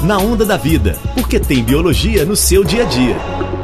Na Onda da Vida, porque tem biologia no seu dia a dia.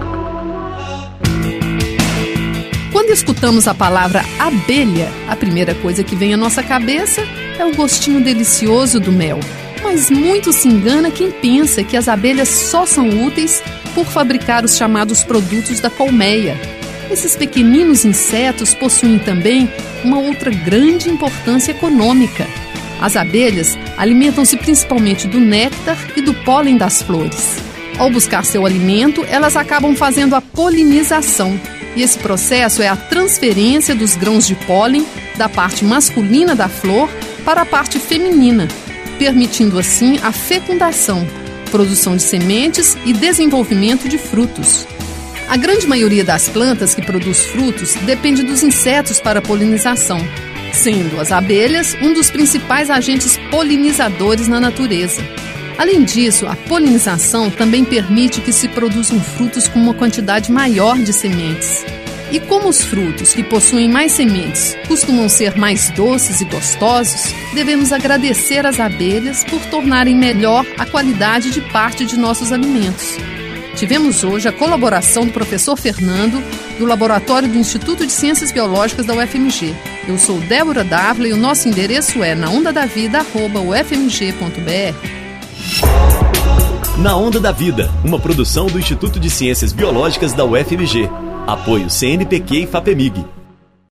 Quando escutamos a palavra abelha, a primeira coisa que vem à nossa cabeça é o gostinho delicioso do mel. Mas muito se engana quem pensa que as abelhas só são úteis por fabricar os chamados produtos da colmeia. Esses pequeninos insetos possuem também uma outra grande importância econômica. As abelhas alimentam-se principalmente do néctar e do pólen das flores. Ao buscar seu alimento, elas acabam fazendo a polinização. E esse processo é a transferência dos grãos de pólen da parte masculina da flor para a parte feminina, permitindo assim a fecundação, produção de sementes e desenvolvimento de frutos. A grande maioria das plantas que produz frutos depende dos insetos para a polinização, sendo as abelhas um dos principais agentes polinizadores na natureza. Além disso, a polinização também permite que se produzam frutos com uma quantidade maior de sementes. E como os frutos que possuem mais sementes costumam ser mais doces e gostosos, devemos agradecer às abelhas por tornarem melhor a qualidade de parte de nossos alimentos. Tivemos hoje a colaboração do professor Fernando, do Laboratório do Instituto de Ciências Biológicas da UFMG. Eu sou Débora Dávila e o nosso endereço é naondadavida@ufmg.br. Na Onda da Vida, uma produção do Instituto de Ciências Biológicas da UFMG. Apoio CNPq e FAPEMIG.